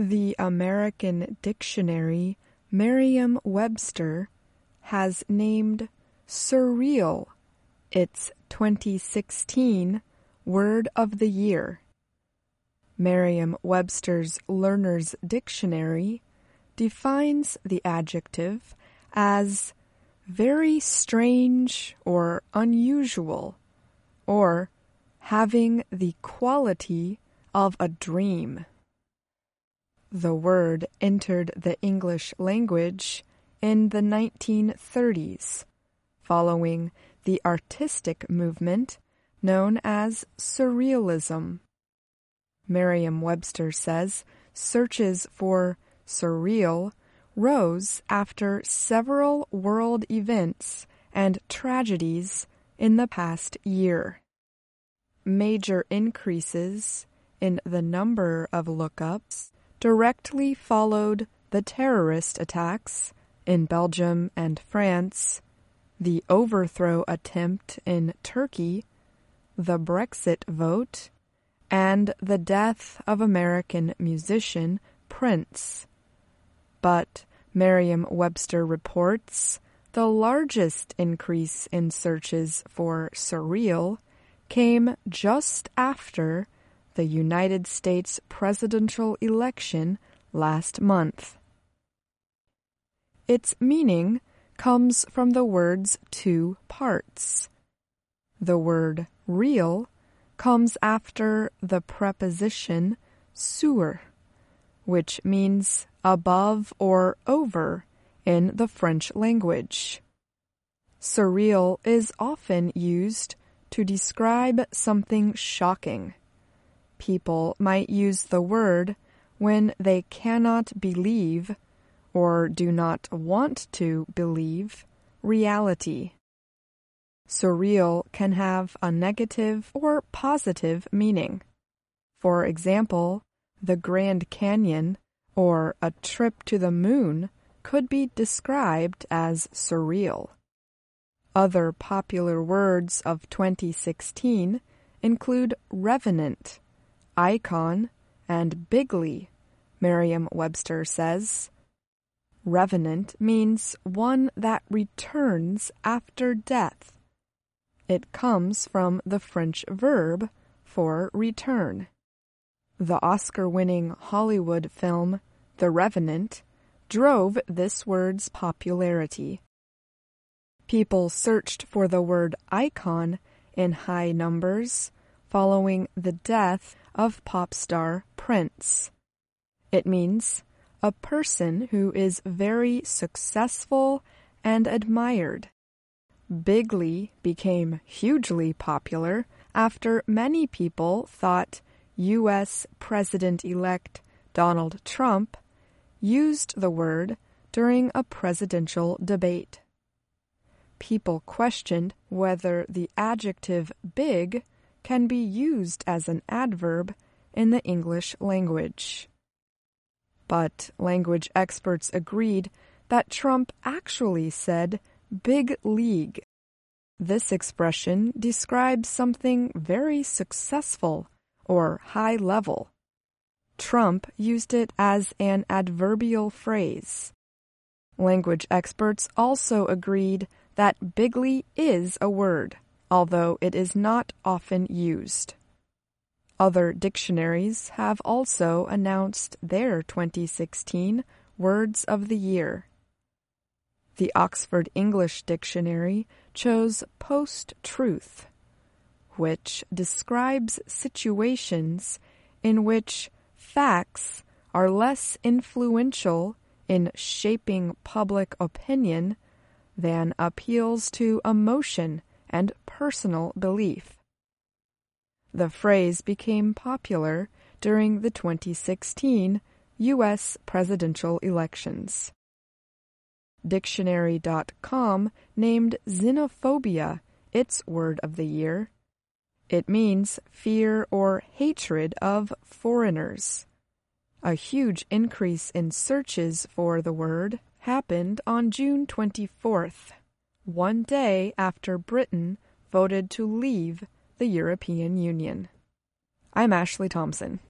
The American Dictionary, Merriam-Webster, has named surreal its 2016 Word of the Year. Merriam-Webster's Learner's Dictionary defines the adjective as very strange or unusual, or having the quality of a dream. The word entered the English language in the 1930s, following the artistic movement known as Surrealism. Merriam-Webster says searches for surreal rose after several world events and tragedies in the past year. Major increases in the number of lookups directly followed the terrorist attacks in Belgium and France, the overthrow attempt in Turkey, the Brexit vote, and the death of American musician Prince. But Merriam-Webster reports the largest increase in searches for surreal came just after the United States presidential election last month. Its meaning comes from the word's two parts. The word real comes after the preposition sur, which means above or over in the French language. Surreal is often used to describe something shocking. People might use the word when they cannot believe or do not want to believe reality. Surreal can have a negative or positive meaning. For example, the Grand Canyon or a trip to the moon could be described as surreal. Other popular words of 2016 include revenant, icon, and bigly, Merriam-Webster says. Revenant means one that returns after death. It comes from the French verb for return. The Oscar-winning Hollywood film The Revenant drove this word's popularity. People searched for the word icon in high numbers following the death of pop star Prince. It means a person who is very successful and admired. Bigly became hugely popular after many people thought U.S. President-elect Donald Trump used the word during a presidential debate. People questioned whether the adjective big can be used as an adverb in the English language. But language experts agreed that Trump actually said big league. This expression describes something very successful or high level. Trump used it as an adverbial phrase. Language experts also agreed that bigly is a word, although it is not often used. Other dictionaries have also announced their 2016 Words of the Year. The Oxford English Dictionary chose post-truth, which describes situations in which facts are less influential in shaping public opinion than appeals to emotion and personal belief. The phrase became popular during the 2016 U.S. presidential elections. Dictionary.com named xenophobia its word of the year. It means fear or hatred of foreigners. A huge increase in searches for the word happened on June 24th, one day after Britain voted to leave the European Union. I'm Ashley Thompson.